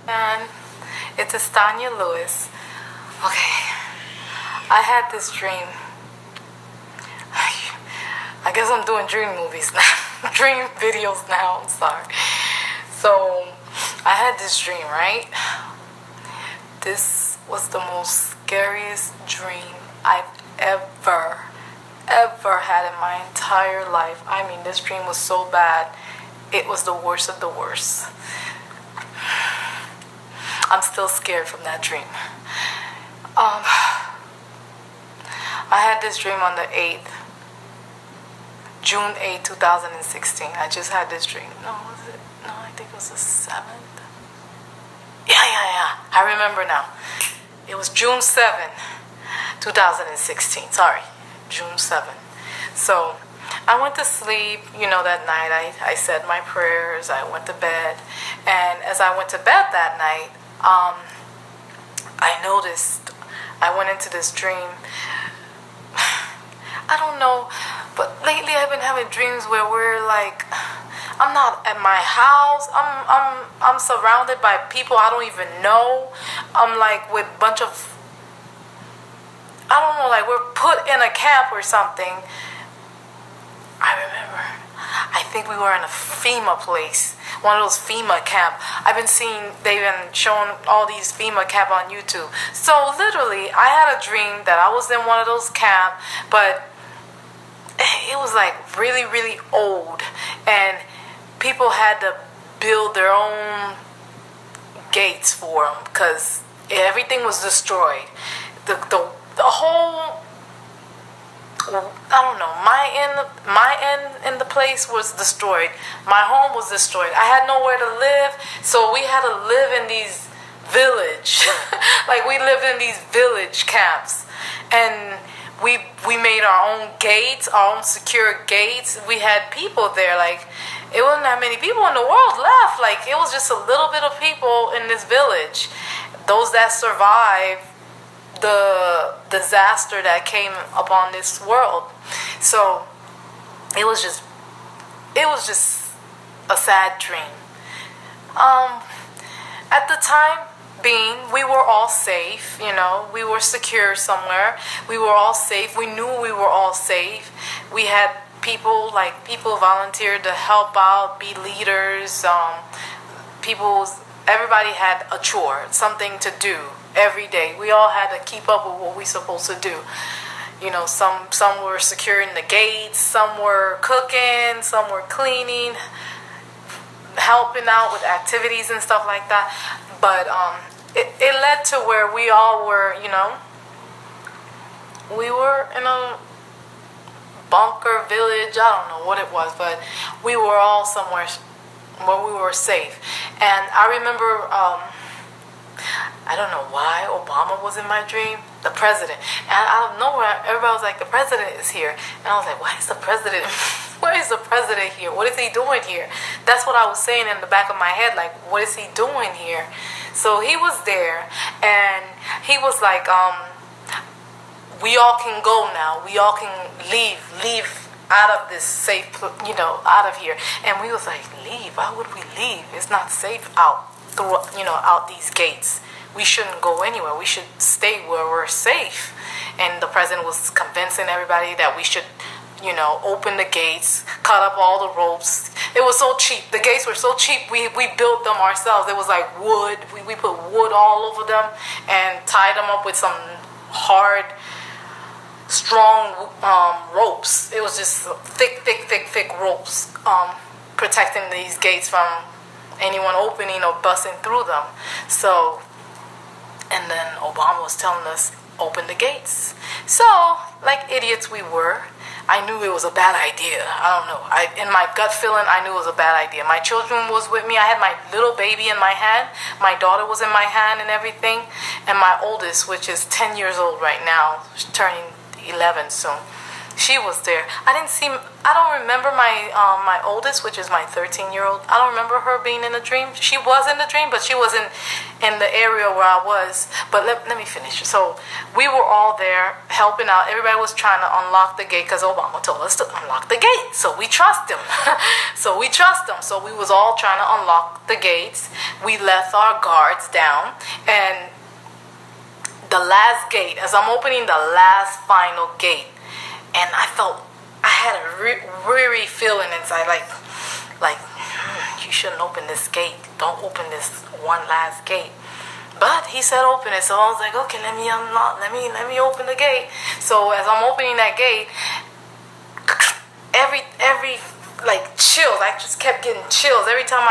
And it's Estania Lewis. Okay, I had this dream. I guess I'm doing dream movies now, dream videos now, I'm sorry. So, I had this dream, right? This was the most scariest dream I've ever had in my entire life. I mean, this dream was so bad, it was the worst of the worst. I'm still scared from that dream. I had this dream on the 8th, June 8, 2016. I just had this dream. No, was it? No, I think it was the 7th. Yeah. I remember now. It was June 7, 2016. Sorry, June 7. So, I went to sleep, that night. I said my prayers. I went to bed. And as I went to bed that night, I noticed, I went into this dream. I don't know, but lately I've been having dreams where we're like, I'm not at my house. I'm surrounded by people I don't even know. I'm like with a bunch of, I don't know, like we're put in a camp or something. I remember, I think we were in a FEMA place, one of those FEMA camp. I've been seeing, they've been showing all these FEMA camp on YouTube. So literally, I had a dream that I was in one of those camp, but it was like really, really old, and people had to build their own gates for them because everything was destroyed. The whole, I don't know, my end in the place was destroyed. My home was destroyed. I had nowhere to live, so we had to live in these village, like we lived in these village camps, and we made our own gates, our own secure gates. We had people there, like it wasn't that many people in the world left. Like it was just a little bit of people in this village, those that survived the disaster that came upon this world. So it was just a sad dream. At the time being, we were all safe, we were secure somewhere. We were all safe. We knew we were all safe. We had people volunteered to help out, be leaders. Everybody had a chore, something to do every day. We all had to keep up with what we supposed to do. Some were securing the gates, some were cooking, some were cleaning, helping out with activities and stuff like that. But it led to where we all were, we were in a bunker village. I don't know what it was, but we were all somewhere where we were safe. And I remember, I don't know why Obama was in my dream, the president. And out of nowhere, everybody was like, the president is here. And I was like, why is the president, where is the president here? What is he doing here? That's what I was saying in the back of my head, like, what is he doing here? So he was there, and he was like, we all can go now. We all can leave out of this safe, out of here. And we was like, leave? Why would we leave? It's not safe out these gates. We shouldn't go anywhere. We should stay where we're safe. And the president was convincing everybody that we should, open the gates, cut up all the ropes. It was so cheap. The gates were so cheap, we built them ourselves. It was like wood. We put wood all over them and tied them up with some hard, strong ropes. It was just thick ropes protecting these gates from anyone opening or busting through them. So, and then Obama was telling us, open the gates. So, like idiots we were, I knew it was a bad idea. I don't know. In my gut feeling, I knew it was a bad idea. My children was with me. I had my little baby in my hand. My daughter was in my hand and everything. And my oldest, which is 10 years old right now, she's turning 11 soon. She was there. I don't remember my oldest, which is my 13-year-old. I don't remember her being in the dream. She was in the dream, but she wasn't in the area where I was. But let me finish. So we were all there helping out. Everybody was trying to unlock the gate because Obama told us to unlock the gate. So we trust him. So we was all trying to unlock the gates. We left our guards down, and the last gate, as I'm opening the last final gate, and I had a weary feeling inside, like you shouldn't open this gate. Don't open this one last gate. But he said open it, so I was like, okay, let me unlock. Let me open the gate. So as I'm opening that gate, every like chills. I just kept getting chills every time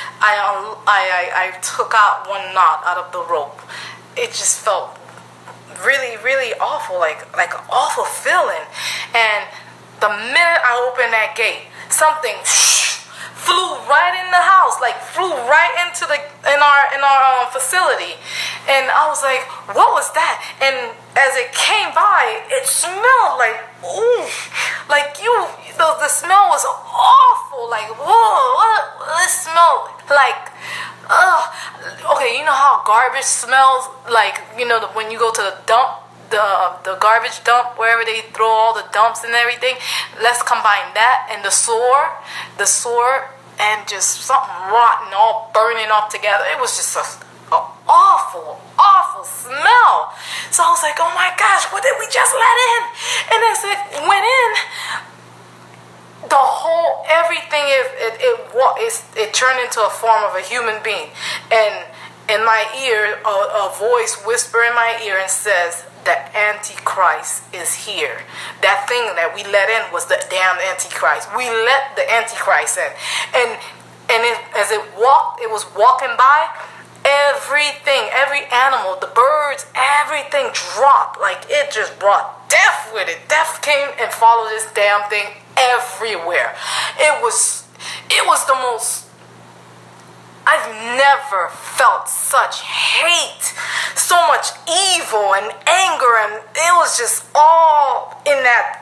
I took out one knot out of the rope. It just felt really, really awful, like an awful feeling. And the minute I opened that gate, something flew right in the house, like flew right into in our facility. And I was like, what was that? And as it came by, it smelled like, ooh, like the smell was awful. Like, whoa, it smelled like, okay, you know how garbage smells, like, when you go to the dump, the garbage dump, wherever they throw all the dumps and everything. Let's combine that and the sewer, and just something rotten, all burning up together. It was just an awful smell. So I was like, oh my gosh, what did we just let in? And as it went in, the whole everything it turned into a form of a human being. And in my ear, a voice whispered in my ear and says, the Antichrist is here. That thing that we let in was the damn Antichrist. We let the Antichrist in. And as it was walking by, everything, every animal, the birds, everything dropped. Like, it just brought death with it. Death came and followed this damn thing everywhere. It was the most, I've never felt such hate, so much evil and anger, and it was just all in that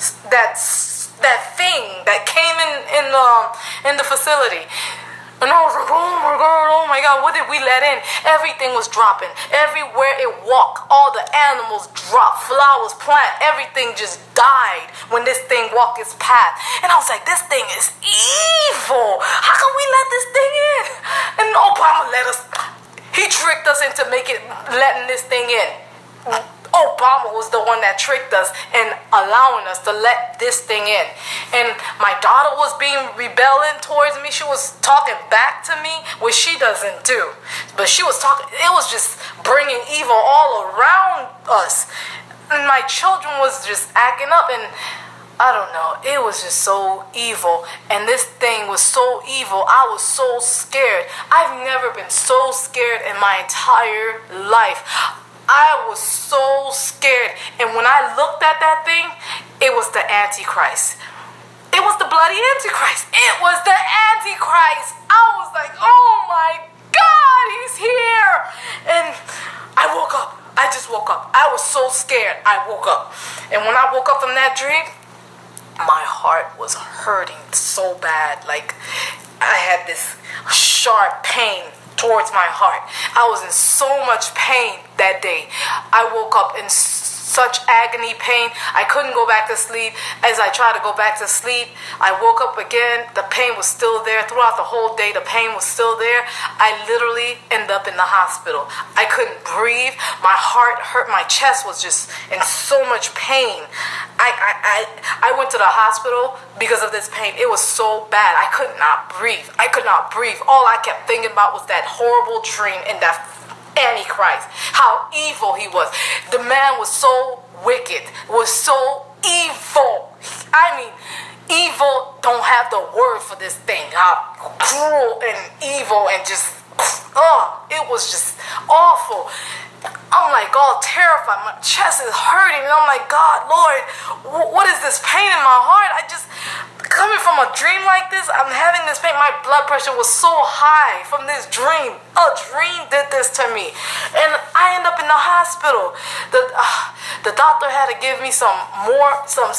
thing that came in the facility. And I was like, oh my God, what did we let in? Everything was dropping. Everywhere it walked, all the animals dropped. Flowers, plant, everything just died when this thing walked its path. And I was like, this thing is evil. How can we let this thing in? And Obama he tricked us into letting this thing in. Obama was the one that tricked us and allowing us to let this thing in. And my daughter was being rebelling towards me. She was talking back to me, which she doesn't do. But she was talking, it was just bringing evil all around us. And my children was just acting up, and I don't know, it was just so evil. And this thing was so evil. I was so scared. I've never been so scared in my entire life. I was so scared. And when I looked at that thing, it was the Antichrist. It was the bloody Antichrist. It was the Antichrist. I was like, oh my God, he's here. And I woke up. I just woke up. I was so scared. I woke up. And when I woke up from that dream, my heart was hurting so bad. Like, I had this sharp pain towards my heart. I was in so much pain that day. I woke up in such agony pain. I couldn't go back to sleep. As I tried to go back to sleep, I woke up again. The pain was still there. Throughout the whole day, the pain was still there. I literally ended up in the hospital. I couldn't breathe. My heart hurt. My chest was just in so much pain. I went to the hospital because of this pain. It was so bad. I could not breathe. I could not breathe. All I kept thinking about was that horrible dream and that Antichrist, how evil he was. The man was so wicked, was so evil. I mean, evil don't have the word for this thing. How cruel and evil and just, it was just awful. I'm like all terrified. My chest is hurting, and I'm like, God, Lord, what is this pain in my heart? coming from a dream like this, I'm having this pain. My blood pressure was so high from this dream. A dream did this to me. And I end up in the hospital. The doctor had to give me some more,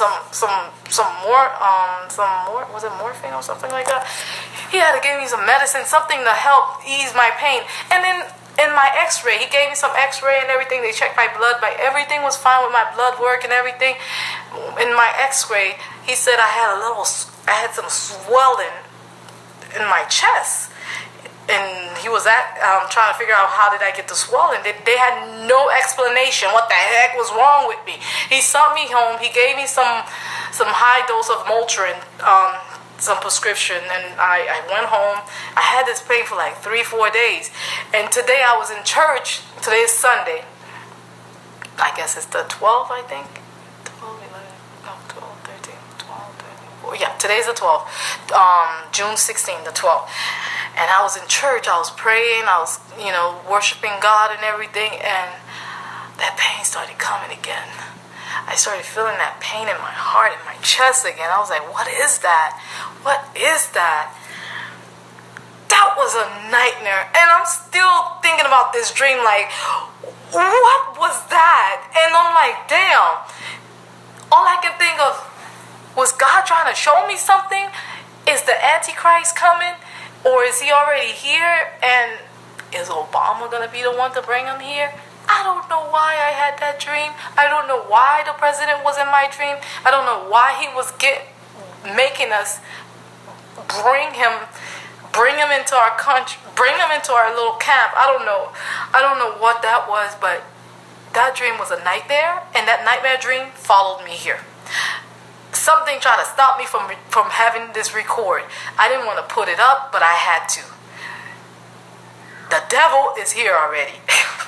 was it morphine or something like that? He had to give me some medicine, something to help ease my pain. And then in my x-ray, he gave me some x-ray and everything. They checked my blood. Everything was fine with my blood work and everything. In my x-ray, he said I had some swelling in my chest. And he was trying to figure out how did I get the swelling. They had no explanation what the heck was wrong with me. He sent me home. He gave me some high dose of Motrin, some prescription, and I went home. I had this pain for like 3-4 days. And today I was in church. Today is Sunday. I guess it's the 12th, I think. 12, 11, no, 12, 13, 12, 13. Yeah, today's the 12th. June 16th, the 12th. And I was in church. I was praying. I was, worshiping God and everything. And that pain started coming again. I started feeling that pain in my heart, in my chest again. I was like, what is that? What is that? That was a nightmare. And I'm still thinking about this dream like, what was that? And I'm like, damn. All I can think of was God trying to show me something? Is the Antichrist coming? Or is he already here? And is Obama going to be the one to bring him here? I don't know why I had that dream. I don't know why the president was in my dream. I don't know why he was making us bring him into our country, bring him into our little camp. I don't know what that was, but that dream was a nightmare, and that nightmare dream followed me here. Something tried to stop me from having this record. I didn't want to put it up, but I had to. The devil is here already.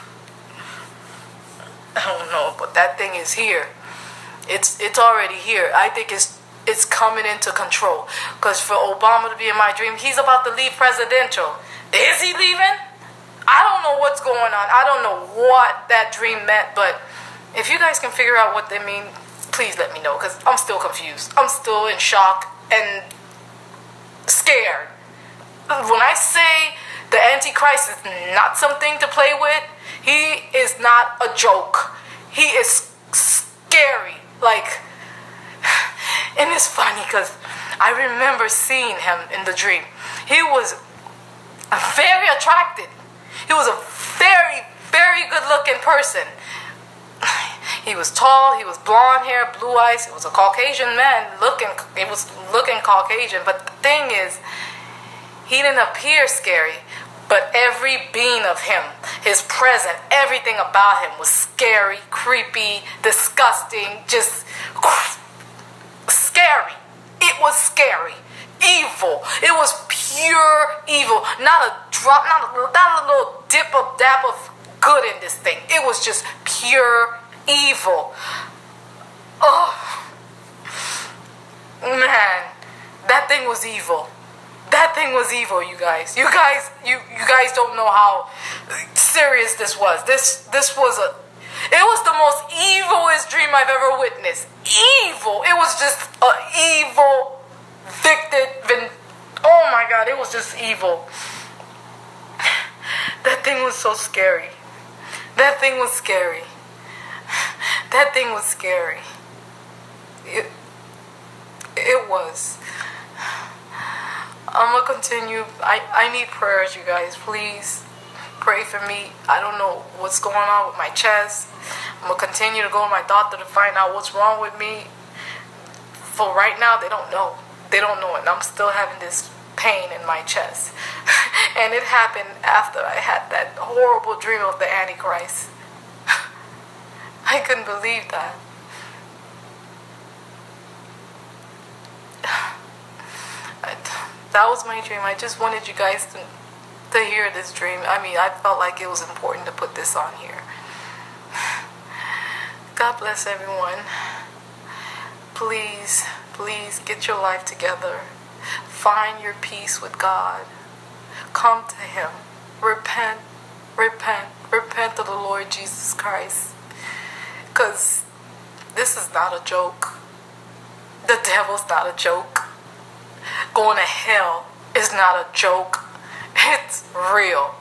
I don't know, but that thing is here. It's already here. I think it's coming into control. Because for Obama to be in my dream, he's about to leave presidential. Is he leaving? I don't know what's going on. I don't know what that dream meant, but if you guys can figure out what they mean, please let me know, because I'm still confused. I'm still in shock and scared. When I say the Antichrist is not something to play with, he is not a joke. He is scary. And it's funny because I remember seeing him in the dream. He was very attractive. He was a very, very good looking person. He was tall, he was blonde hair, blue eyes. He was a Caucasian man he was looking Caucasian. But the thing is, he didn't appear scary. But every being of him, his presence, everything about him was scary, creepy, disgusting, just scary. It was scary. Evil. It was pure evil. Not a drop, not a little dab of good in this thing. It was just pure evil. Oh, man. That thing was evil. That thing was evil, you guys. You guys don't know how serious this was. It was the most evilest dream I've ever witnessed. Evil. It was just an evil, oh my God, it was just evil. That thing was so scary. That thing was scary. That thing was scary. It was. I'm going to continue. I need prayers, you guys. Please pray for me. I don't know what's going on with my chest. I'm going to continue to go to my doctor to find out what's wrong with me. For right now, they don't know. They don't know it. And I'm still having this pain in my chest. And it happened after I had that horrible dream of the Antichrist. I couldn't believe that. That was my dream. I just wanted you guys to hear this dream. I mean, I felt like it was important to put this on here. God bless everyone. Please, please get your life together. Find your peace with God. Come to Him. Repent, repent, repent of the Lord Jesus Christ. Because this is not a joke. The devil's not a joke. going to hell is not a joke. It's real.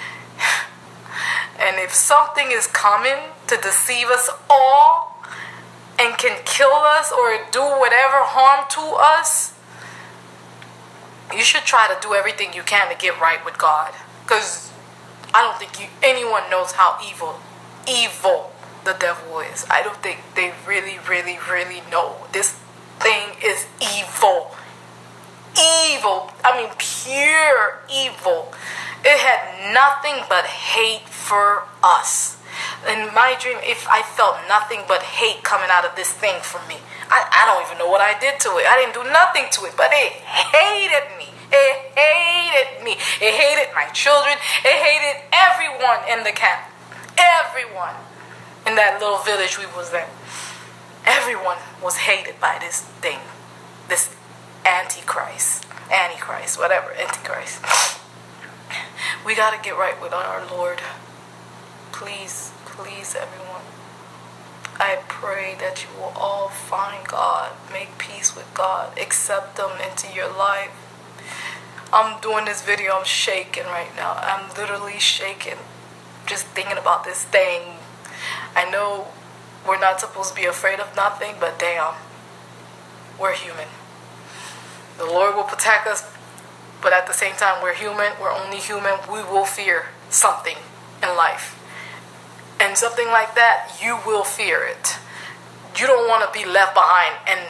And if something is coming to deceive us all and can kill us or do whatever harm to us, you should try to do everything you can to get right with God. Because I don't think anyone knows how evil the devil is. I don't think they really know. This thing is evil. Evil. I mean, pure evil. It had nothing but hate for us. In my dream, if I felt nothing but hate coming out of this thing from me, I don't even know what I did to it. I didn't do nothing to it, but it hated me. It hated me. It hated my children. It hated everyone in the camp. Everyone in that little village we was in. Everyone was hated by this thing. This Antichrist, whatever, Antichrist. We got to get right with our Lord. Please, everyone. I pray that you will all find God, make peace with God, accept Him into your life. I'm doing this video, I'm shaking right now. I'm literally shaking just thinking about this thing. I know we're not supposed to be afraid of nothing, but damn, we're human. The Lord will protect us, but at the same time, we're human. We're only human. We will fear something in life. And something like that, you will fear it. You don't want to be left behind and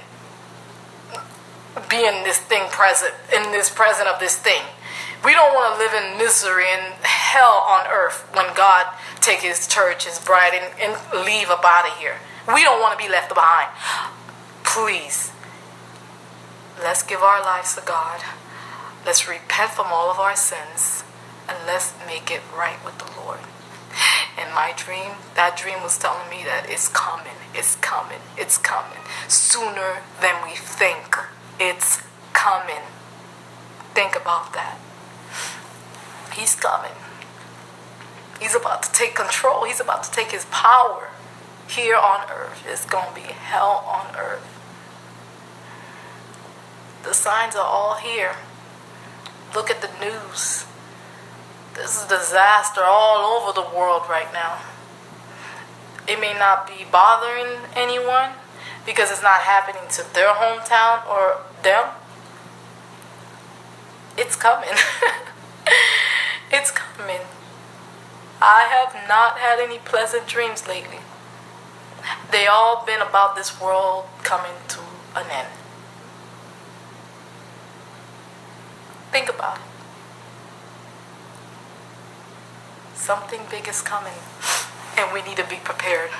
be in this thing present of this thing. We don't want to live in misery and hell on earth when God take His church, His bride, and leave up out of here. We don't want to be left behind. Please, let's give our lives to God. Let's repent from all of our sins, and let's make it right with the Lord. In my dream, that dream was telling me that it's coming, it's coming, it's coming. Sooner than we think, it's coming. Think about that. He's coming. He's about to take control. He's about to take His power here on earth. It's going to be hell on earth. The signs are all here. Look at the news. This is disaster all over the world right now. It may not be bothering anyone because it's not happening to their hometown or them. It's coming. It's coming. I have not had any pleasant dreams lately. They all been about this world coming to an end. Think about it. Something big is coming, and we need to be prepared.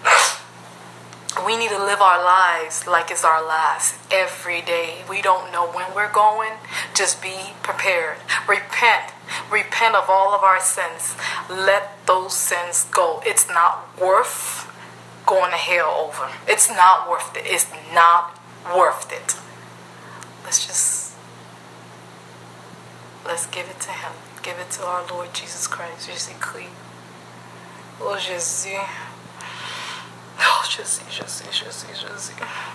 We need to live our lives like it's our last every day. We don't know when we're going. Just be prepared. Repent of all of our sins. Let those sins go. It's not worth going to hell over. It's not worth it. It's not worth it. Let's give it to Him. Give it to our Lord Jesus Christ. Jésus-Christ. Oh Jésus. Oh Jésus.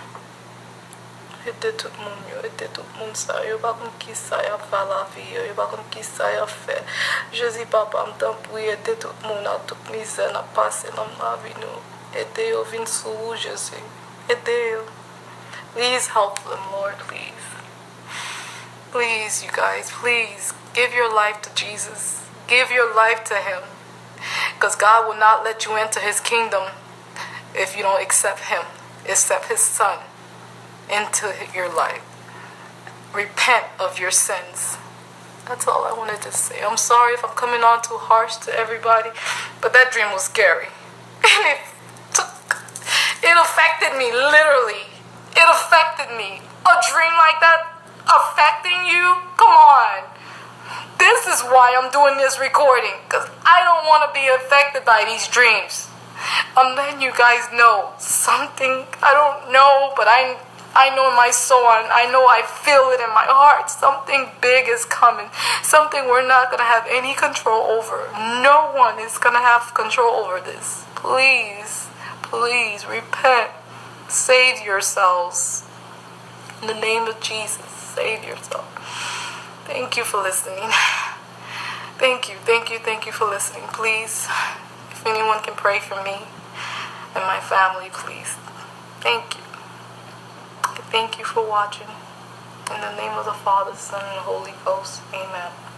Aidez tout le monde, aidez tout le monde ça. Yo pas comme qui ça y a fait la vie, yo pas comme qui ça y a fait. Jésus papa m't'en prie, aidez tout le monde à toute misère n'a passé dans la vie nous. Aidez yo vin sous Jésus. Aidez yo. Please help them, Lord, please. Please, you guys, please give your life to Jesus. Give your life to Him. Because God will not let you enter His kingdom if you don't accept Him, accept His Son into your life. Repent of your sins. That's all I wanted to say. I'm sorry if I'm coming on too harsh to everybody, but that dream was scary. And it affected me, literally. It affected me. A dream like that affecting you? Come on. This is why I'm doing this recording, because I don't want to be affected by these dreams. And then you guys know something, I don't know, but I know in my soul, and I know I feel it in my heart. Something big is coming. Something we're not going to have any control over. No one is going to have control over this. Please, please repent. Save yourselves. In the name of Jesus. Savior. So thank you for listening. Thank you for listening. Please, if anyone can pray for me and my family, please. Thank you. Thank you for watching. In the name of the Father, Son, and the Holy Ghost. Amen.